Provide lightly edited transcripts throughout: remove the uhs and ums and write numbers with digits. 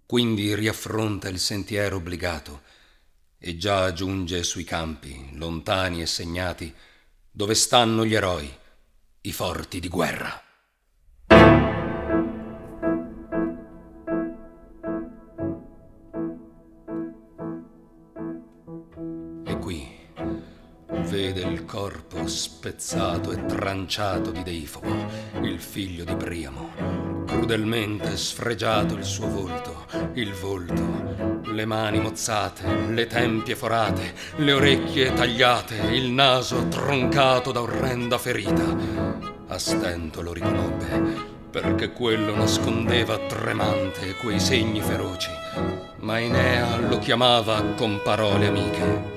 Quindi riaffronta il sentiero obbligato e già giunge sui campi, lontani e segnati, dove stanno gli eroi, i forti di guerra. E qui vede il corpo spezzato e tranciato di Deifobo, il figlio di Priamo. Crudelmente sfregiato il suo volto, le mani mozzate, le tempie forate, le orecchie tagliate, il naso troncato da orrenda ferita. A stento lo riconobbe, perché quello nascondeva tremante quei segni feroci, ma Enea lo chiamava con parole amiche.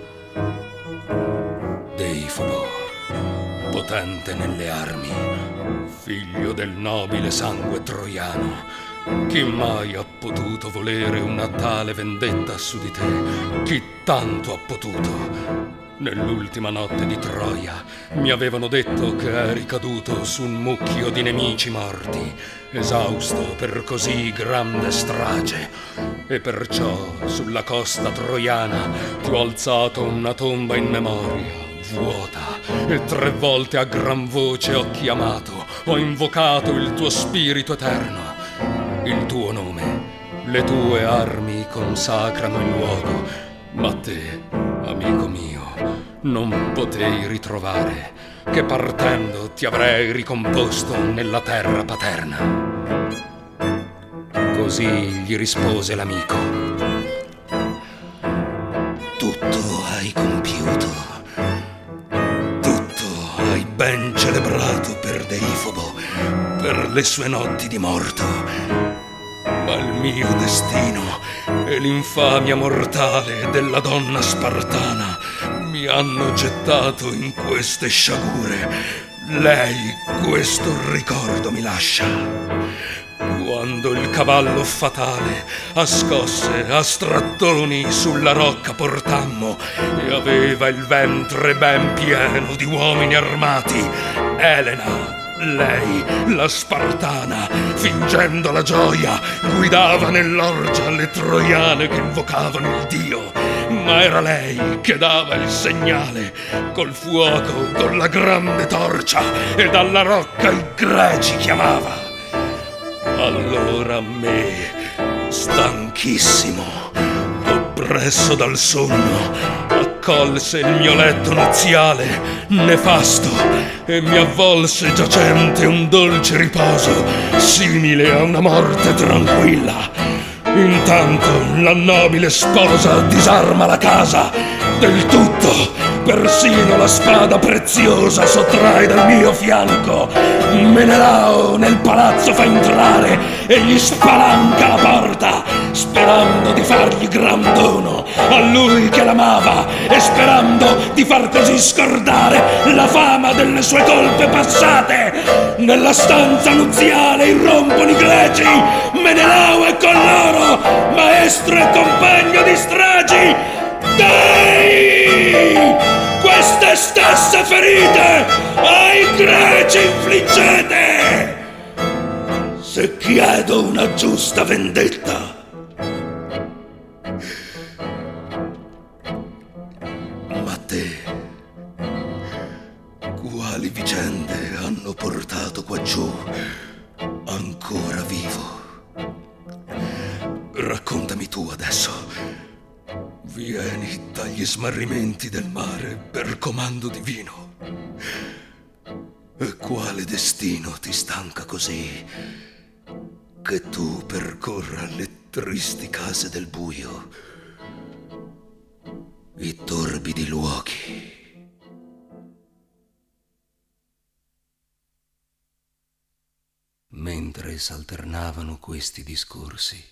Deifobo, potente nelle armi, figlio del nobile sangue troiano, chi mai ha potuto volere una tale vendetta su di te? Chi tanto ha potuto? Nell'ultima notte di Troia mi avevano detto che eri caduto su un mucchio di nemici morti, esausto per così grande strage, e perciò sulla costa troiana ti ho alzato una tomba in memoria, vuota, e 3 volte a gran voce ho chiamato, ho invocato il tuo spirito eterno. Il tuo nome, le tue armi consacrano il luogo, ma te, amico mio, non potei ritrovare, che partendo ti avrei ricomposto nella terra paterna. Così gli rispose l'amico. Tutto hai compiuto, tutto hai ben celebrato per Deifobo, per le sue notti di morto. Ma il mio destino e l'infamia mortale della donna spartana mi hanno gettato in queste sciagure. Lei questo ricordo mi lascia. Quando il cavallo fatale a scosse, a strattoni sulla rocca portammo e aveva il ventre ben pieno di uomini armati, Elena, lei, la spartana, fingendo la gioia, guidava nell'orgia le troiane che invocavano il dio. Ma era lei che dava il segnale, col fuoco, con la grande torcia, e dalla rocca i greci chiamava. Allora me, stanchissimo, oppresso dal sonno, accolse il mio letto nuziale, nefasto, e mi avvolse giacente un dolce riposo, simile a una morte tranquilla. Intanto la nobile sposa disarma la casa del tutto, persino la spada preziosa sottrae dal mio fianco. Menelao nel palazzo fa entrare e gli spalanca la porta, sperando di fargli gran dono a lui che l'amava e sperando di far così scordare la fama delle sue colpe passate. Nella stanza nuziale irrompono i greci, Menelao è con loro, maestro e compagno di stragi. Dei! Queste stesse ferite ai greci infliggete, se chiedo una giusta vendetta. Ma te, quali vicende hanno portato qua giù ancora vivo? Raccontami tu adesso. Vieni dagli smarrimenti del mare per comando divino. E quale destino ti stanca così che tu percorra le tristi case del buio, i torbidi luoghi? Mentre s'alternavano questi discorsi,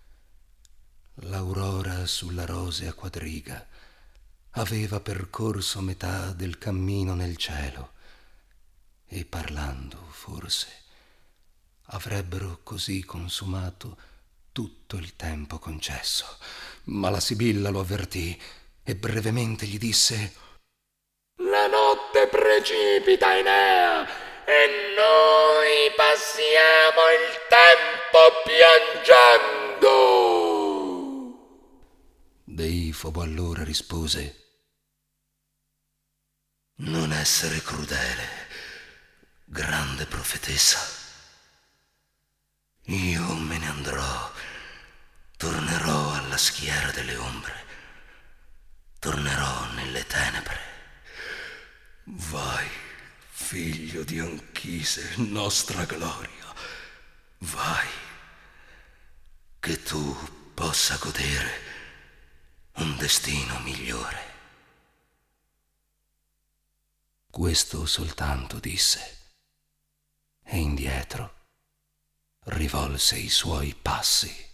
l'aurora sulla rosea quadriga aveva percorso metà del cammino nel cielo e parlando, forse, avrebbero così consumato tutto il tempo concesso. Ma la Sibilla lo avvertì e brevemente gli disse: «La notte precipita, Enea, e noi passiamo il tempo piangendo». Fobo allora rispose: non essere crudele, grande profetessa. Io me ne andrò, tornerò alla schiera delle ombre, tornerò nelle tenebre. Vai, figlio di Anchise, nostra gloria, vai, che tu possa godere un destino migliore. Questo soltanto disse, e indietro rivolse i suoi passi.